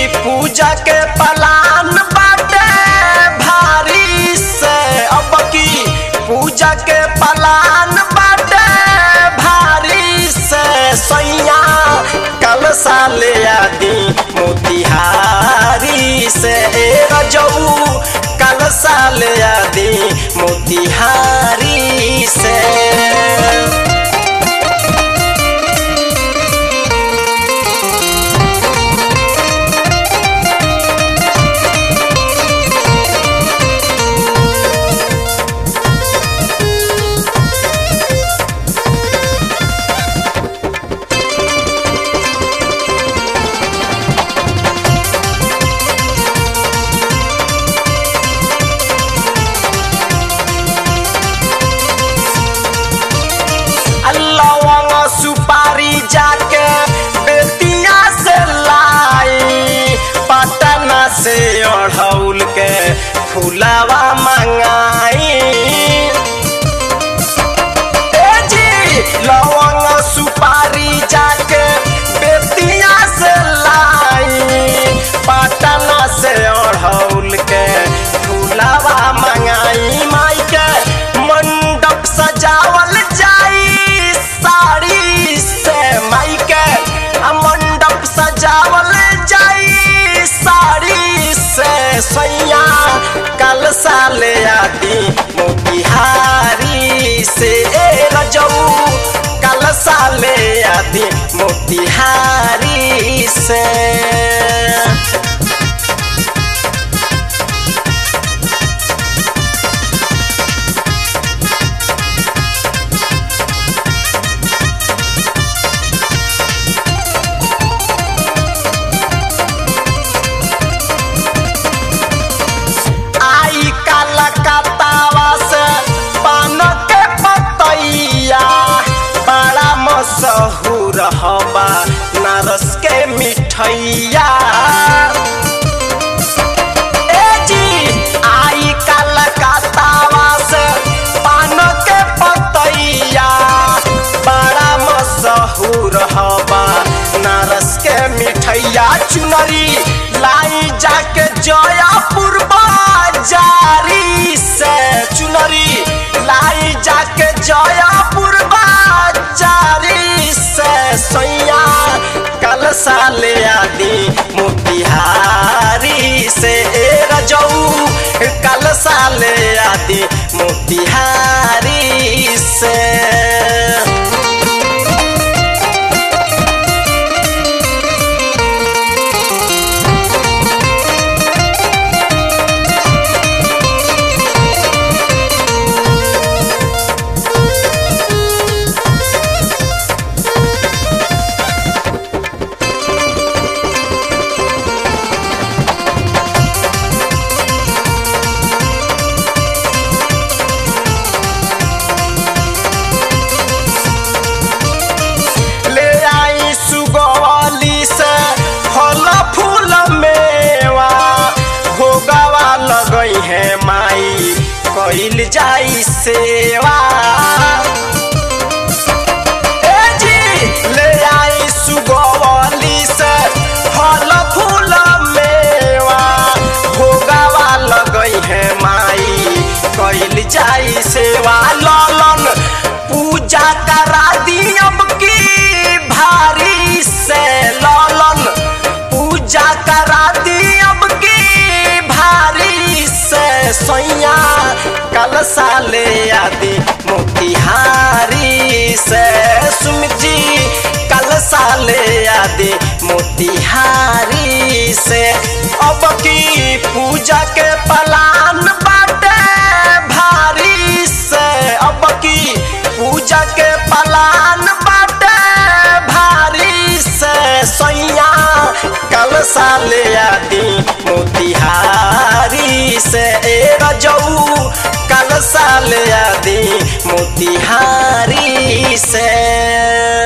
पूजा के पलान बाटे भारी से, अब की पूजा के पलान बाटे भारी से, सैया कल साले आदि मोतिहारी से, रजऊ कल साले आदि मोतिहारी से। सुपारी जाके बेतिया से लाई, पटना से अढ़ौल के फुलावा मंगाई। जी लवंग सुपारी जाके बेतिया से लाई, पटना से अढ़ौल के फुलावा मंगाई। माई के मंडप सजावल जाई साड़ी से, माई के मंडप सजावल जाई साड़ी से, सैया कल साले आदि मोतिहारी से, रजऊ कल साले आदि मोतिहारी से। सहूर हवा नारस के मिठैया, जी आई कलकत्तावा से पान के पतैया, बड़ा मशहूर हवा नारस के मिठैया। चुनरी लाई जाके जयपुर बाजारी से, चुनरी लाई जाके जयपुर बाजारी से, सैया कल साले आदि मोतिहारी से, रजऊ कल साले आदि मोतिहारी से। है माई कइल जाई सेवा, जी ले आई सुगवली से फल फूल मेवा, भोगावा लगई है माई कइल जाई सेवा। ललन पूजा करा दी अब की भारी से, ललन पूजा करा दी अब की भारी से, सैया कल साले आदि मोतिहारी से, सुमित जी कल साले आदि मोतिहारी से। अब की पूजा के पलान बाटे भारी से, अब की पूजा के पलान बाटे भारी से, सैया कल साले आदि मोतिहारी से, रजऊ कल साले आदि मोतिहारी से।